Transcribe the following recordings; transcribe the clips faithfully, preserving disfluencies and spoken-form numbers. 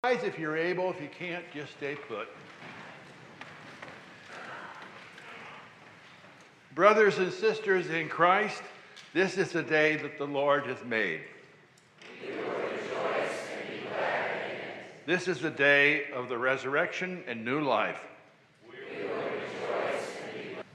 Guys, if you're able, if you can't, just stay put. Brothers and sisters in Christ, this is the day that the Lord has made. We will rejoice and be glad in it. This is the day of the resurrection and new life. We will rejoice and be glad.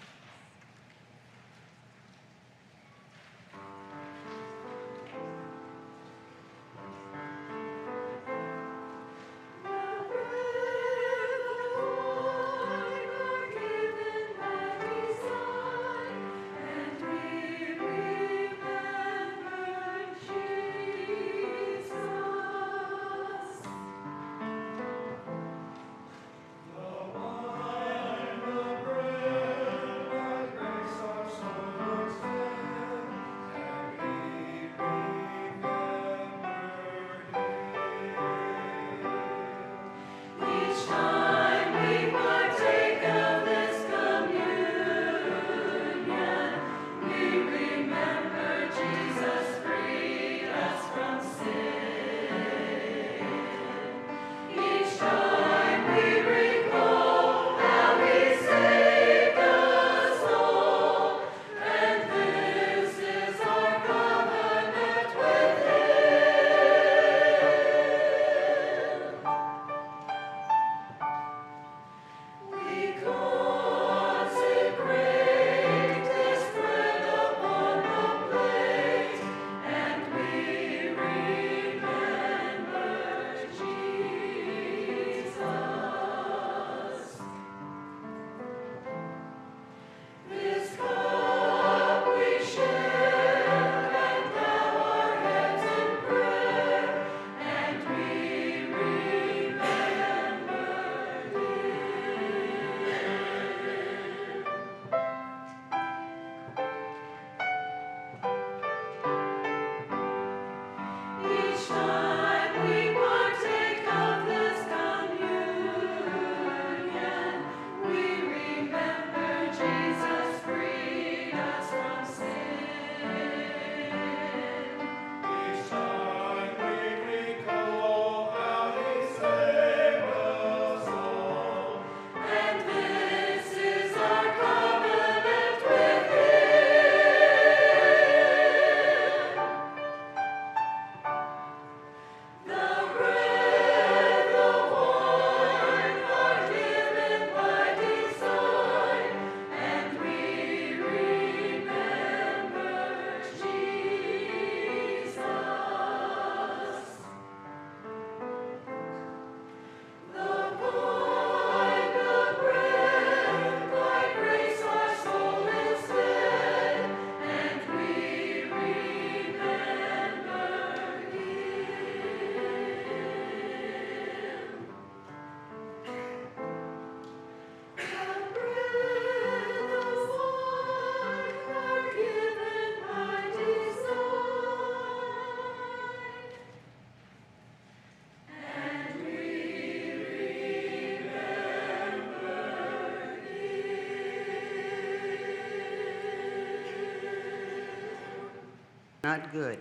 Not good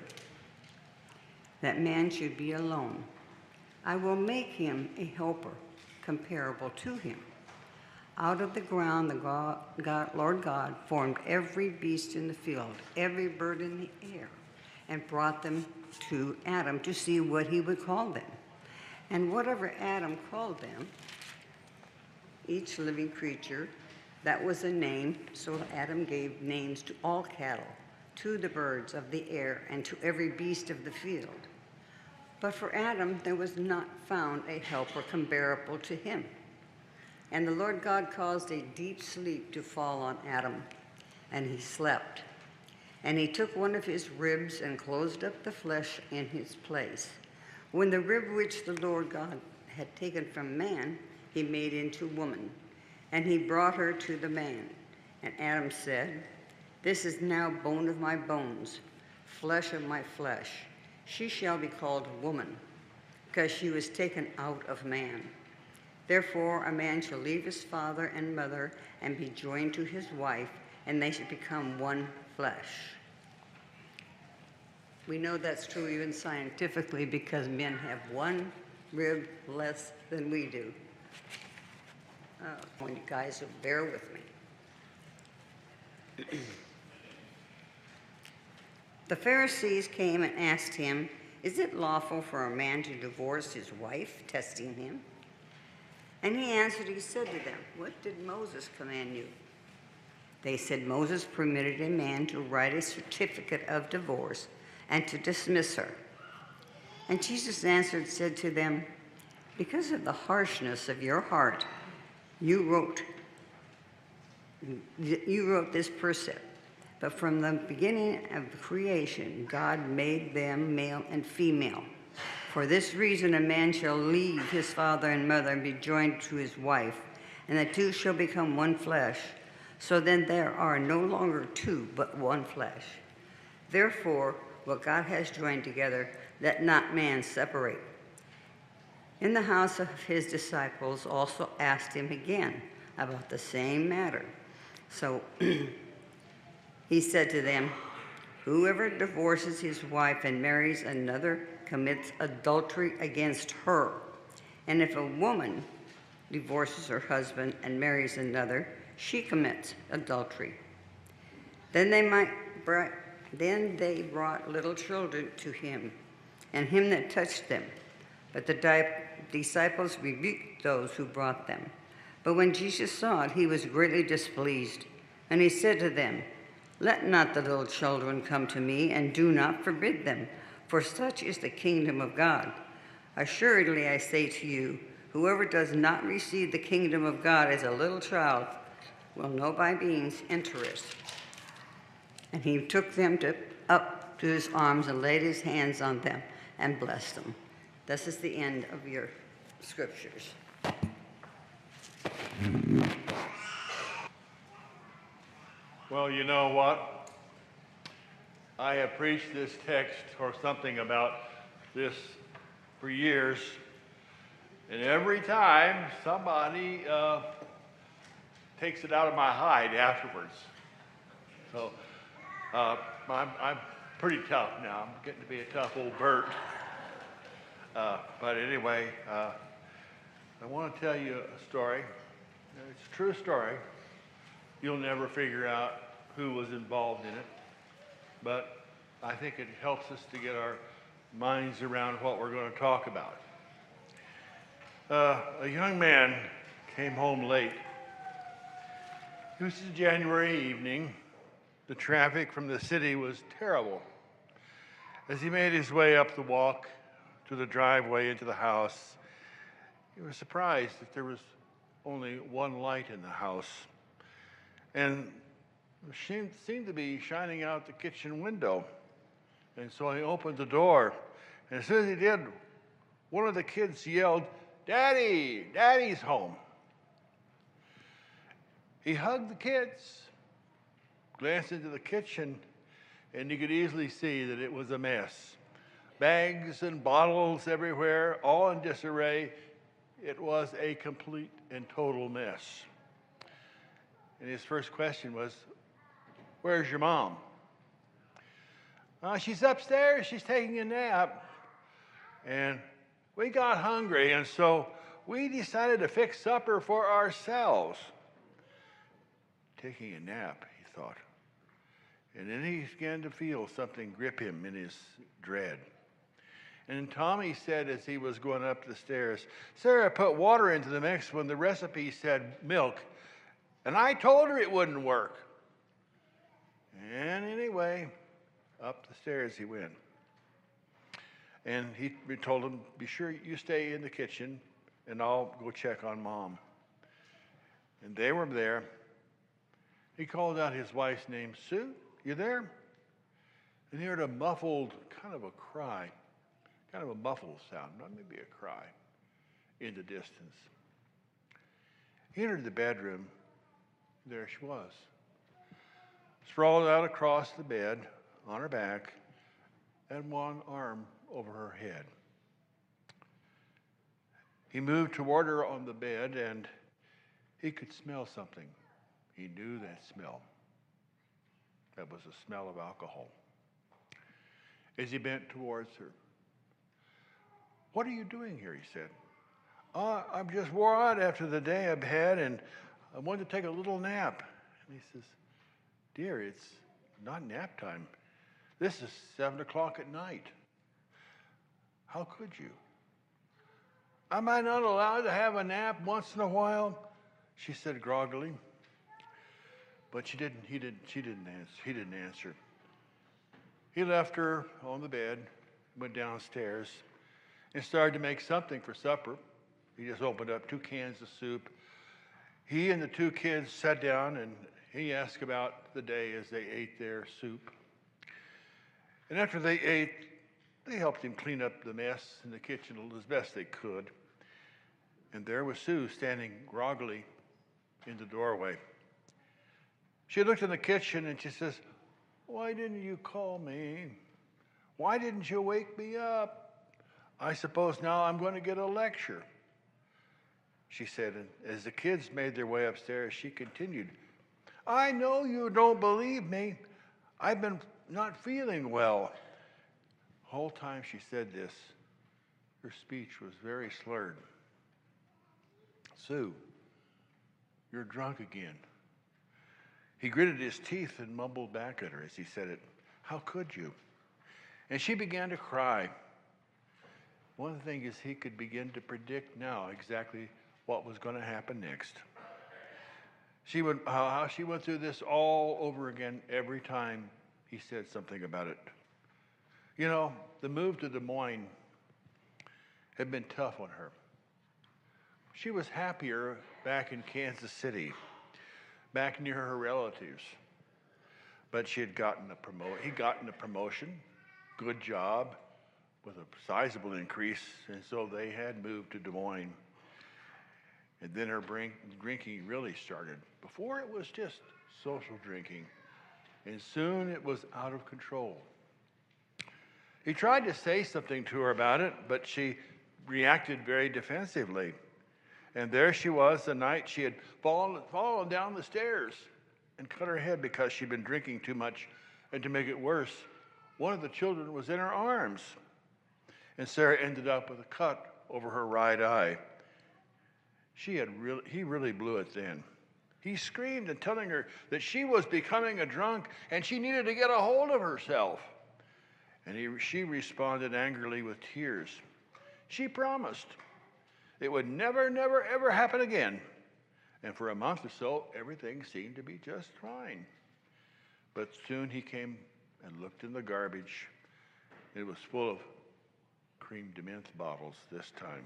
that man should be alone. I will make him a helper comparable to him. Out of the ground the God, God, Lord God formed every beast in the field, every bird in the air, and brought them to Adam to see what he would call them. And whatever Adam called them, each living creature, that was a name, so Adam gave names to all cattle, to the birds of the air, and to every beast of the field. But for Adam there was not found a helper comparable to him. And the Lord God caused a deep sleep to fall on Adam, and he slept. And he took one of his ribs and closed up the flesh in his place. When the rib which the Lord God had taken from man, he made into woman, and he brought her to the man. And Adam said, "This is now bone of my bones, flesh of my flesh. She shall be called woman, because she was taken out of man. Therefore, a man shall leave his father and mother and be joined to his wife, and they shall become one flesh. We know that's true even scientifically because men have one rib less than we do. Oh, you guys will bear with me. The Pharisees came and asked him, "Is it lawful for a man to divorce his wife?" testing him. And he answered, he said to them, "What did Moses command you?" They said, "Moses permitted a man to write a certificate of divorce and to dismiss her." And Jesus answered, said to them, "Because of the harshness of your heart, you wrote, you wrote this precept. But from the beginning of creation, God made them male and female. For this reason, a man shall leave his father and mother and be joined to his wife, and the two shall become one flesh. So then there are no longer two, but one flesh. Therefore, what God has joined together, let not man separate." In the house of his disciples also asked him again about the same matter. So he said to them, "Whoever divorces his wife and marries another commits adultery against her. And if a woman divorces her husband and marries another, she commits adultery." Then they might brought, then they brought little children to him, and him that touched them. But the di- disciples rebuked those who brought them. But when Jesus saw it, he was greatly displeased, and he said to them, "Let not the little children come to me, and do not forbid them, for such is the kingdom of God. Assuredly, I say to you, whoever does not receive the kingdom of God as a little child will no by means enter it." And he took them to, up to his arms and laid his hands on them and blessed them. This is the end of your scriptures. Well, you know what? I have preached this text or something about this for years, and every time somebody uh, takes it out of my hide afterwards. So uh, I'm, I'm pretty tough now. I'm getting to be a tough old Bert. Uh, but anyway, uh, I want to tell you a story. It's a true story. You'll never figure out who was involved in it, but I think it helps us to get our minds around what we're going to talk about. Uh, a young man came home late. It was a January evening. The traffic from the city was terrible. As he made his way up the walk to the driveway into the house, he was surprised that there was only one light in the house, and it seemed to be shining out the kitchen window. And so he opened the door, and as soon as he did, one of the kids yelled, "Daddy, Daddy's home." He hugged the kids, glanced into the kitchen, and you could easily see that it was a mess. Bags and bottles everywhere, all in disarray. It was a complete and total mess. And his first question was, "Where's your mom?" Uh, "She's upstairs. She's taking a nap." And we got hungry, and so we decided to fix supper for ourselves. Taking a nap, he thought. And then he began to feel something grip him in his dread. And Tommy said as he was going up the stairs, "Sarah put water into the mix when the recipe said milk, and I told her it wouldn't work." And anyway, up the stairs he went. And he told him, "Be sure you stay in the kitchen, and I'll go check on Mom." And they were there. He called out his wife's name, "Sue, you there?" And he heard a muffled kind of a cry, kind of a muffled sound, not maybe a cry, in the distance. He entered the bedroom. There she was, sprawled out across the bed on her back and one arm over her head. He moved toward her on the bed, and he could smell something. He knew that smell. That was the smell of alcohol. As he bent towards her, "What are you doing here?" he said. "Uh, I'm just wore out after the day I've had, and I wanted to take a little nap." And he says, "Dear, it's not nap time. This is seven o'clock at night. How could you? Am I not allowed to have a nap once in a while?" She said groggily. But she didn't, he didn't, she didn't answer. He didn't answer. He left her on the bed, went downstairs, and started to make something for supper. He just opened up two cans of soup. He and the two kids sat down, and he asked about the day as they ate their soup. And after they ate, they helped him clean up the mess in the kitchen as best they could. And there was Sue standing groggily in the doorway. She looked in the kitchen and she says, "Why didn't you call me? Why didn't you wake me up? I suppose now I'm going to get a lecture." She said, and as the kids made their way upstairs, she continued, "I know you don't believe me. I've been not feeling well." The whole time she said this, her speech was very slurred. "Sue, you're drunk again." He gritted his teeth and mumbled back at her as he said it. "How could you?" And she began to cry. One thing is he could begin to predict now exactly what was going to happen next. She would, how she went through this all over again every time he said something about it. You know, the move to Des Moines had been tough on her. She was happier back in Kansas City, back near her relatives. But she had gotten a promo- he'd gotten a promotion, good job, with a sizable increase, and so they had moved to Des Moines. And then her drink, drinking really started. Before it was just social drinking, and soon it was out of control. He tried to say something to her about it, but she reacted very defensively. And there she was the night she had fallen, fallen down the stairs and cut her head because she'd been drinking too much. And to make it worse, one of the children was in her arms. And Sarah ended up with a cut over her right eye. She had really, he really blew it then. He screamed and telling her that she was becoming a drunk and she needed to get a hold of herself. And he, she responded angrily with tears. She promised it would never, never, ever happen again. And for a month or so, everything seemed to be just fine. But soon he came and looked in the garbage. It was full of cream de menthe bottles this time.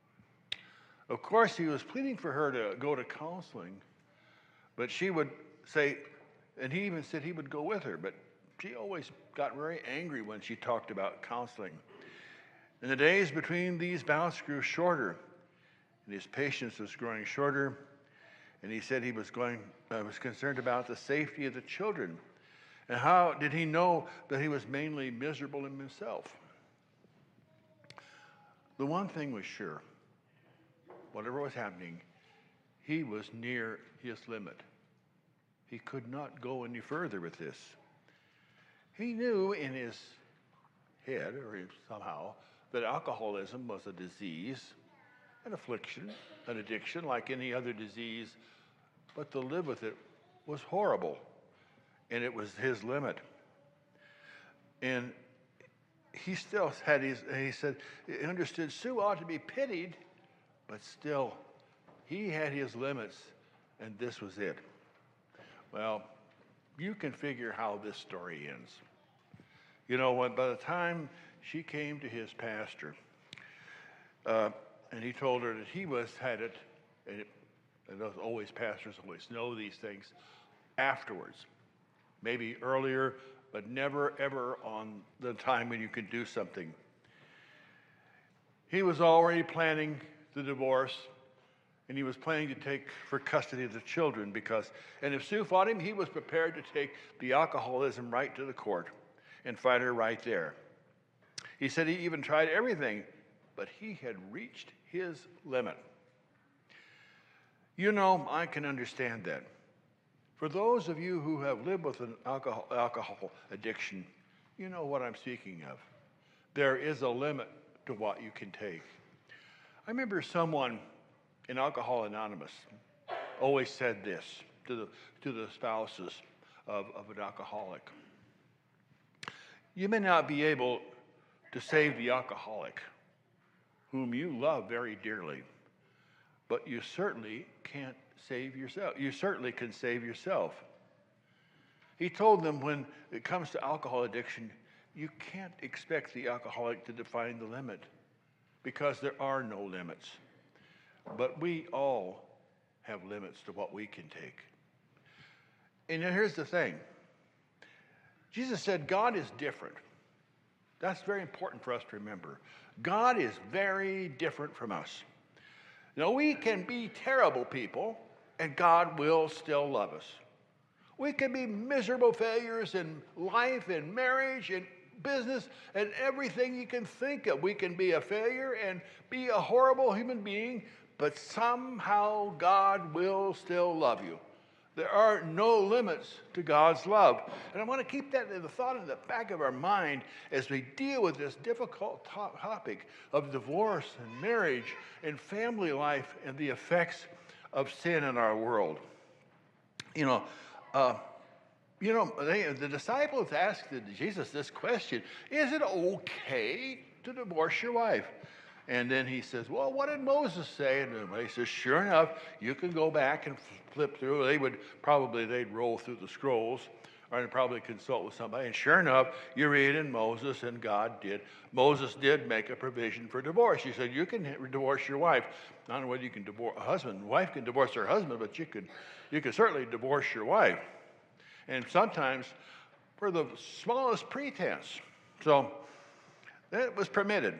Of course, he was pleading for her to go to counseling, but she would say, and he even said he would go with her, but she always got very angry when she talked about counseling. And the days between these bouts grew shorter, and his patience was growing shorter, and he said he was going, uh, was concerned about the safety of the children. And how did he know that he was mainly miserable in himself? The one thing was sure, whatever was happening, he was near his limit. He could not go any further with this. He knew in his head, or somehow, that alcoholism was a disease, an affliction, an addiction like any other disease, but to live with it was horrible, and it was his limit. And he still had his, he said, he understood Sue ought to be pitied, but still, he had his limits, and this was it. Well, you can figure how this story ends. You know, when by the time she came to his pastor, uh, and he told her that he was had it, and, it, and those always pastors always know these things afterwards, maybe earlier, but never ever on the time when you can do something. He was already planning the divorce, and he was planning to take for custody of the children because, and if Sue fought him, he was prepared to take the alcoholism right to the court and fight her right there. He said he even tried everything, but he had reached his limit. You know, I can understand that. For those of you who have lived with an alcohol, alcohol addiction, you know what I'm speaking of. There is a limit to what you can take. I remember someone in Alcohol Anonymous always said this to the, to the spouses of, of an alcoholic. You may not be able to save the alcoholic, whom you love very dearly, but you certainly can't save yourself. You certainly can save yourself. He told them when it comes to alcohol addiction, you can't expect the alcoholic to define the limit because there are no limits. But we all have limits to what we can take. And here's the thing. Jesus said God is different. That's very important for us to remember. God is very different from us. Now, we can be terrible people, and God will still love us. We can be miserable failures in life, in marriage, in business, and everything you can think of. We can be a failure and be a horrible human being, but somehow God will still love you. There are no limits to God's love. And I want to keep that in the thought in the back of our mind as we deal with this difficult topic of divorce and marriage and family life and the effects of sin in our world. You know, uh, you know, they, the disciples asked Jesus this question: is it okay to divorce your wife? And then he says, well, what did Moses say? And he says, sure enough, you can go back and flip through. They would probably, they'd roll through the scrolls, or they'd probably consult with somebody. And sure enough, you read in Moses, and God did. Moses did make a provision for divorce. He said, you can divorce your wife. I don't know whether you can divorce a husband. Wife can divorce her husband, but you could, you could certainly divorce your wife. And sometimes for the smallest pretense. So that was permitted.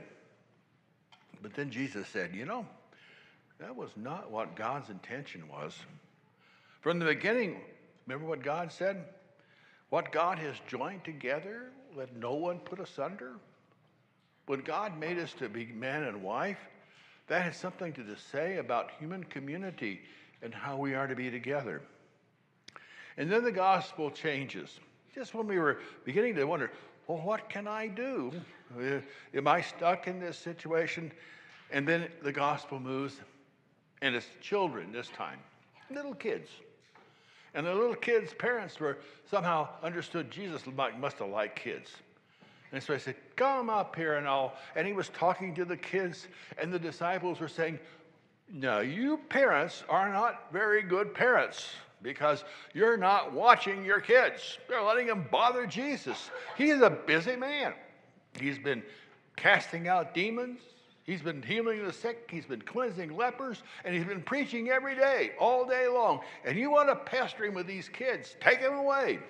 But then Jesus said, you know, that was not what God's intention was. From the beginning, remember what God said? What God has joined together, let no one put asunder. When God made us to be man and wife, that has something to say about human community and how we are to be together. And then the gospel changes. Just when we were beginning to wonder, well, what can I do? Am I stuck in this situation? And then the gospel moves, and it's children this time, little kids. And the little kids' parents were somehow understood Jesus must have liked kids. And so he said, come up here and I'll, and he was talking to the kids, and the disciples were saying, no, you parents are not very good parents, because you're not watching your kids. They're letting them bother Jesus. He's a busy man. He's been casting out demons. He's been healing the sick. He's been cleansing lepers. And he's been preaching every day, all day long. And you want to pester him with these kids. Take him away.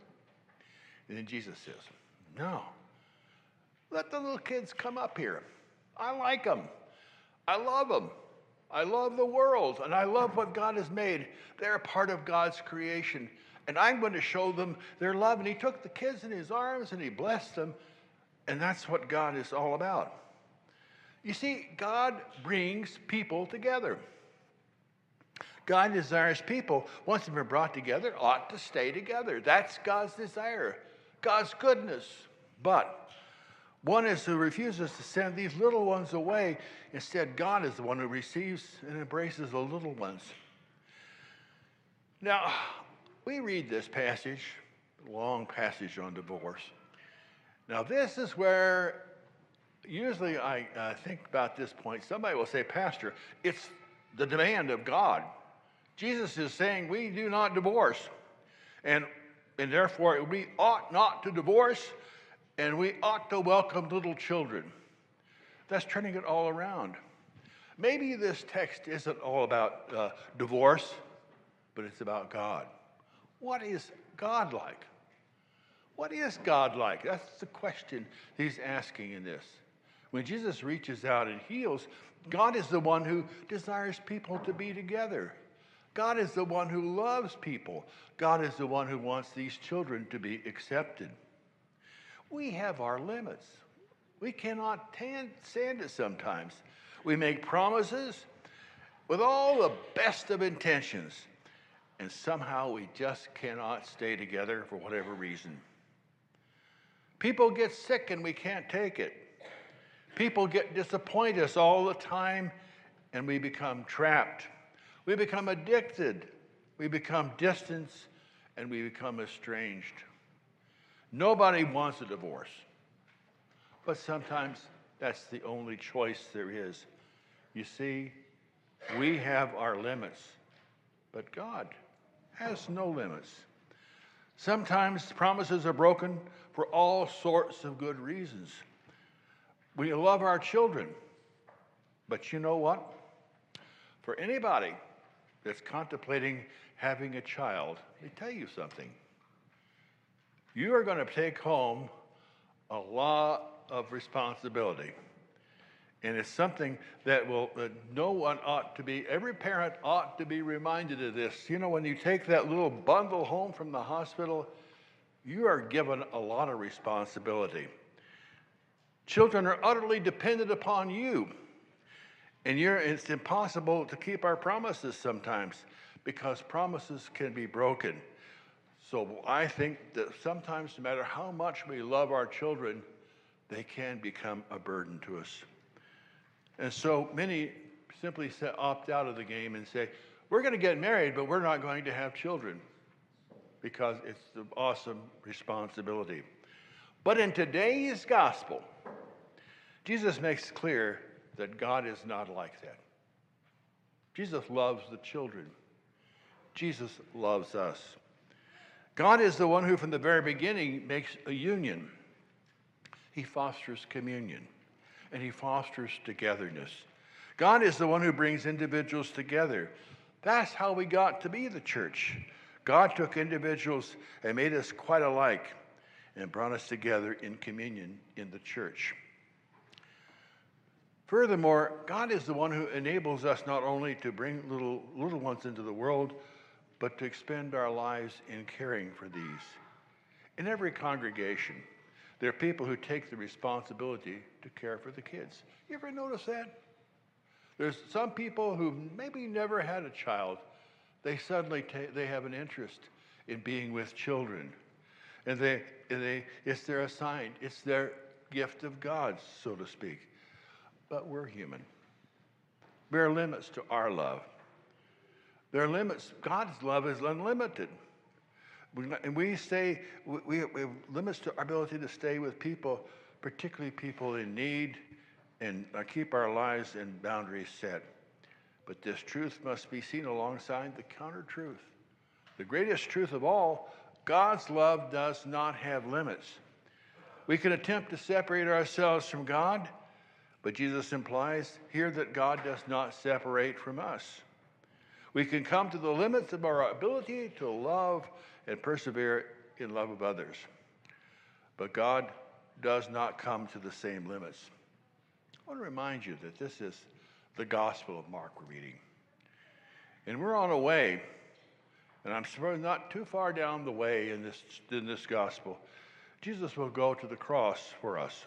And then Jesus says, no. Let the little kids come up here. I like them. I love them. I love the world, and I love what God has made. They're a part of God's creation, and I'm going to show them their love. And he took the kids in his arms, and he blessed them, and that's what God is all about. You see, God brings people together. God desires people, once they've been brought together, ought to stay together. That's God's desire, God's goodness. But one is who refuses to send these little ones away. Instead, God is the one who receives and embraces the little ones. Now, we read this passage, long passage on divorce. Now, this is where usually I uh, think about this point. Somebody will say, Pastor, it's the demand of God. Jesus is saying we do not divorce. And, and therefore, we ought not to divorce. And we ought to welcome little children. That's turning it all around. Maybe this text isn't all about uh, divorce, but it's about God. What is God like? What is God like? That's the question he's asking in this. When Jesus reaches out and heals, God is the one who desires people to be together. God is the one who loves people. God is the one who wants these children to be accepted. We have our limits. We cannot stand it sometimes. We make promises with all the best of intentions, and somehow we just cannot stay together for whatever reason. People get sick and we can't take it. People get disappointed us all the time, and we become trapped. We become addicted. We become distant, and we become estranged. Nobody wants a divorce, but sometimes that's the only choice there is. You see, we have our limits, but God has no limits. Sometimes promises are broken for all sorts of good reasons. We love our children, but you know what? For anybody that's contemplating having a child, let me tell you something. You are going to take home a lot of responsibility. And it's something that will that no one ought to be, every parent ought to be reminded of this. You know, when you take that little bundle home from the hospital, you are given a lot of responsibility. Children are utterly dependent upon you. And you're, it's impossible to keep our promises sometimes because promises can be broken. So I think that sometimes, no matter how much we love our children, they can become a burden to us. And so many simply say, opt out of the game and say, we're going to get married, but we're not going to have children because it's the awesome responsibility. But in today's gospel, Jesus makes clear that God is not like that. Jesus loves the children. Jesus loves us. God is the one who from the very beginning makes a union. He fosters communion. And he fosters togetherness. God is the one who brings individuals together. That's how we got to be the church. God took individuals and made us quite alike and brought us together in communion in the church. Furthermore, God is the one who enables us not only to bring little, little ones into the world, but to expend our lives in caring for these. In every congregation, there are people who take the responsibility to care for the kids. You ever notice that? There's some people who maybe never had a child. They suddenly ta- they have an interest in being with children. And they, and they, it's their assigned, it's their gift of God, so to speak. But we're human. There are limits to our love. There are limits. God's love is unlimited. And we stay, we have limits to our ability to stay with people, particularly people in need, and keep our lives and boundaries set. But this truth must be seen alongside the counter truth. The greatest truth of all, God's love does not have limits. We can attempt to separate ourselves from God, but Jesus implies here that God does not separate from us. We can come to the limits of our ability to love and persevere in love of others. But God does not come to the same limits. I want to remind you that this is the Gospel of Mark we're reading. And we're on a way, and I'm sure not too far down the way in this, in this Gospel. Jesus will go to the cross for us.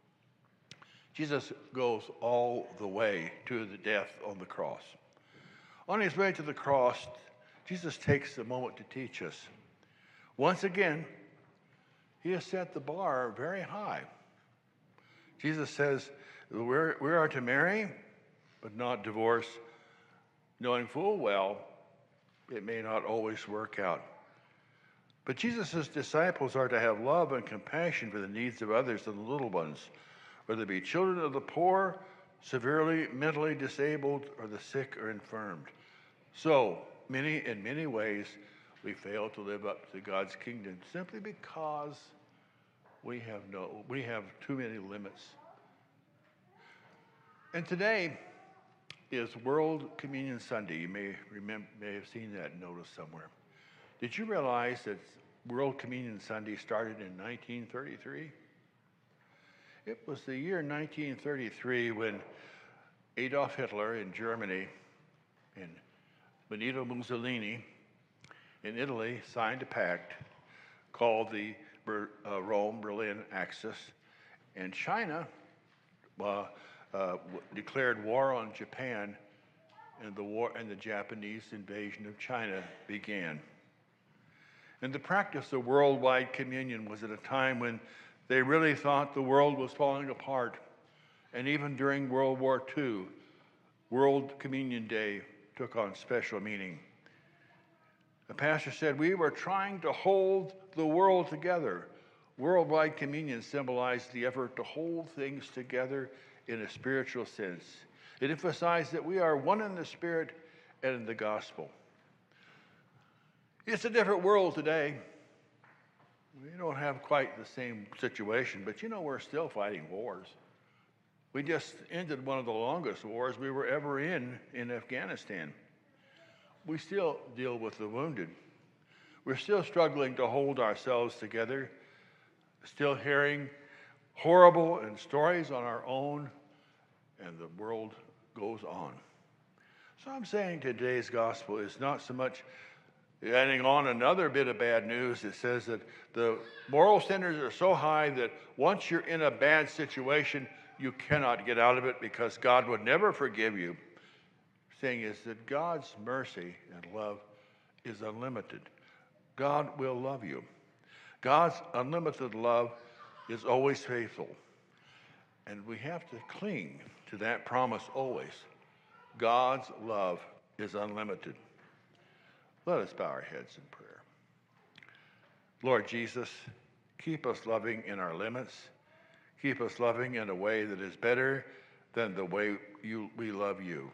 Jesus goes all the way to the death on the cross. On his way to the cross, Jesus takes a moment to teach us. Once again, he has set the bar very high. Jesus says, we're, we are to marry, but not divorce, knowing full well it may not always work out. But Jesus' disciples are to have love and compassion for the needs of others and the little ones, whether they be children of the poor, severely mentally disabled, or the sick or infirmed. So, many in many ways, we fail to live up to God's kingdom simply because we have no, we have too many limits. And today is World Communion Sunday. You may remember, may have seen that notice somewhere. Did you realize that World Communion Sunday started in nineteen thirty-three? It was the year nineteen thirty-three when Adolf Hitler in Germany and Benito Mussolini in Italy signed a pact called the uh, Rome-Berlin Axis, and China uh, uh, declared war on Japan, and the war and the Japanese invasion of China began. And the practice of worldwide communion was at a time when they really thought the world was falling apart, And even during World War Two, World Communion Day took on special meaning. The pastor said, we were trying to hold the world together. Worldwide communion symbolized the effort to hold things together in a spiritual sense. It emphasized that we are one in the Spirit and in the gospel. It's a different world today. We don't have quite the same situation, but you know, we're still fighting wars. We just ended one of the longest wars we were ever in in Afghanistan. We still deal with the wounded. We're still struggling to hold ourselves together, still hearing horrible and stories on our own, and the world goes on. So I'm saying today's gospel is not so much adding on another bit of bad news. It says that the moral standards are so high that once you're in a bad situation, you cannot get out of it because God would never forgive you. Saying is that God's mercy and love is unlimited. God will love you. God's unlimited love is always faithful. And we have to cling to that promise always. God's love is unlimited. Let us bow our heads in prayer. Lord Jesus, keep us loving in our limits. Keep us loving in a way that is better than the way you, we love you.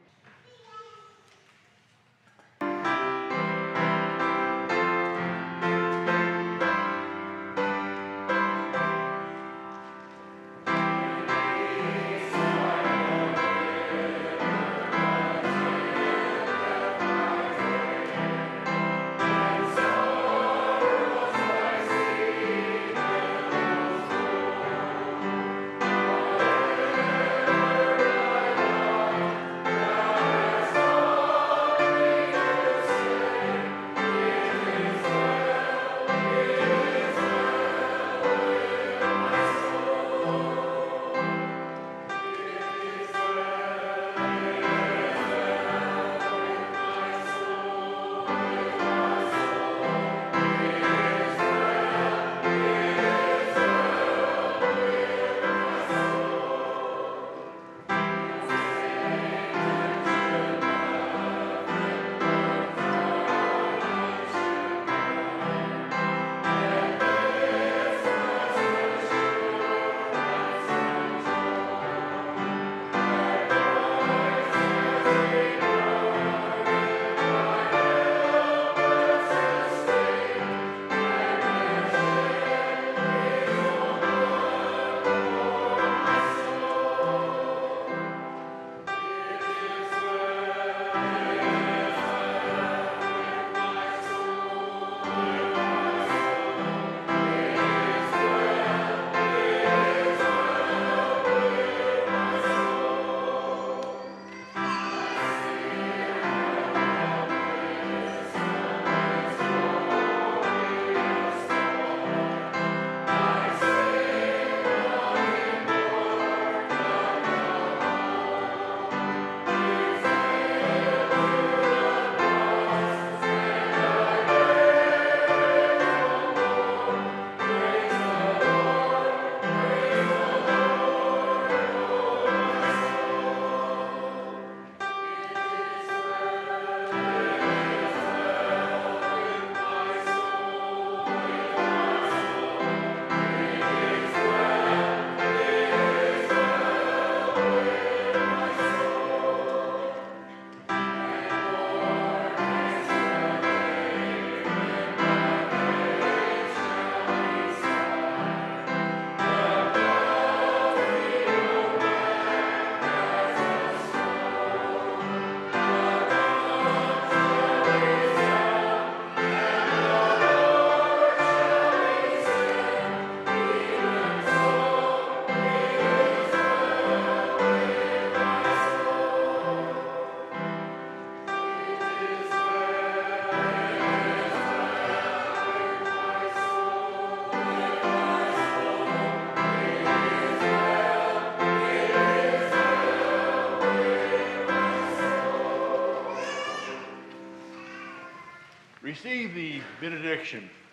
Receive the benediction.